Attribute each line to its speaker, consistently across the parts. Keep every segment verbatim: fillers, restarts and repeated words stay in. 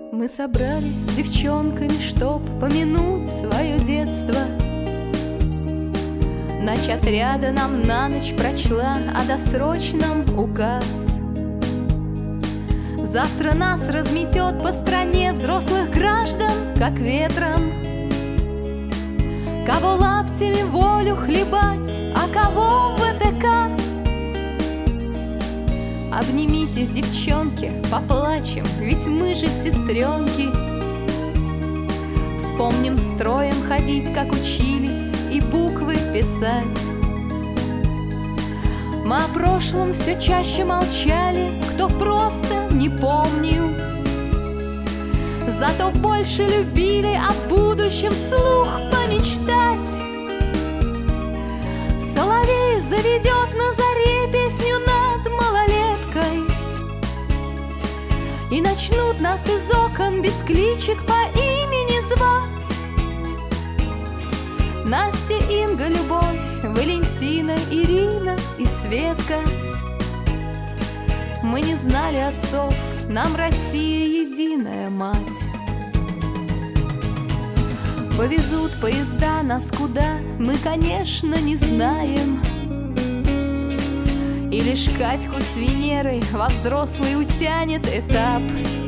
Speaker 1: Мы собрались с девчонками, чтоб помянуть свое детство. Ночь отряда нам на ночь прочла о досрочном указ. Завтра нас разметет по стране взрослых граждан, как ветром. Кого лаптями волю хлебать, а кого в ВТК. Обнимитесь, девчонки, поплачем, ведь мы же сестренки. Вспомним строем ходить, как учились, и буквы писать. Мы о прошлом все чаще молчали, кто просто не помнил. Зато больше любили о будущем вслух помечтать. Соловей заведет на заре песню над малолеткой, и начнут нас из окон без кличек по имени звать. Настя, Инга, Любовь, Валентина, Ирина и Светка. Мы не знали отцов, нам Россия единая мать. Повезут поезда нас куда, мы, конечно, не знаем. И лишь Катьку с Венерой во взрослый утянет этап.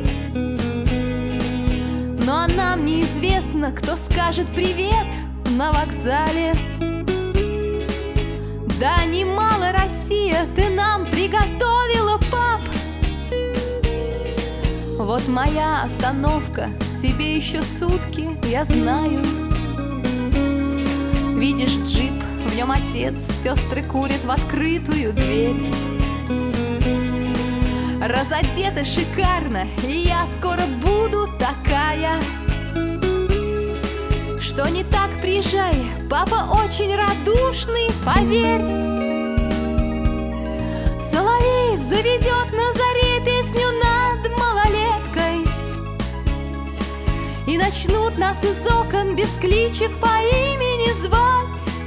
Speaker 1: Ну а нам неизвестно, кто скажет привет на вокзале. Да немало, Россия, ты нам приготовила, пап. Вот моя остановка, тебе еще сутки, я знаю. Видишь джип, в нем отец, сестры курят в открытую дверь. Разодета шикарно, и я скоро буду такая. Что не так, приезжай, папа очень радушный, поверь. Соловей заведет на заре песню над малолеткой, и начнут нас из окон без кличек по имени звать.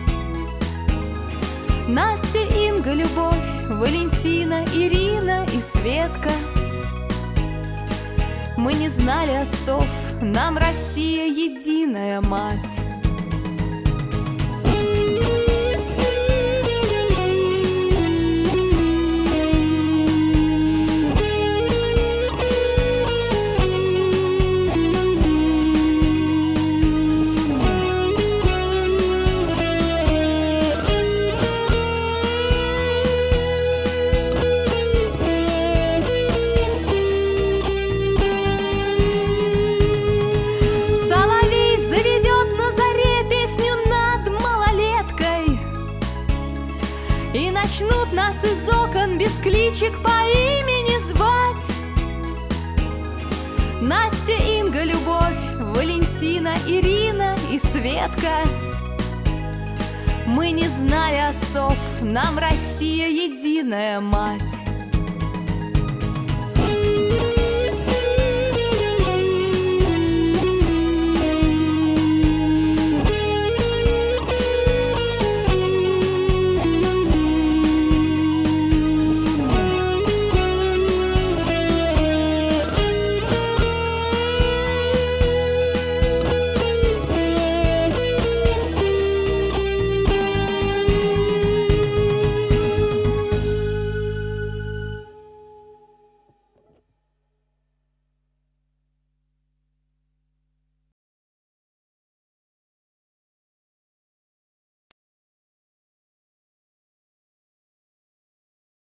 Speaker 1: Настя, Инга, Любовь, Валентина, Ирина и Светка. Мы не знали отцов, нам Россия единая мать. И начнут нас из окон без кличек по имени звать. Настя, Инга, Любовь, Валентина, Ирина и Светка. Мы не знали отцов, нам Россия единая мать.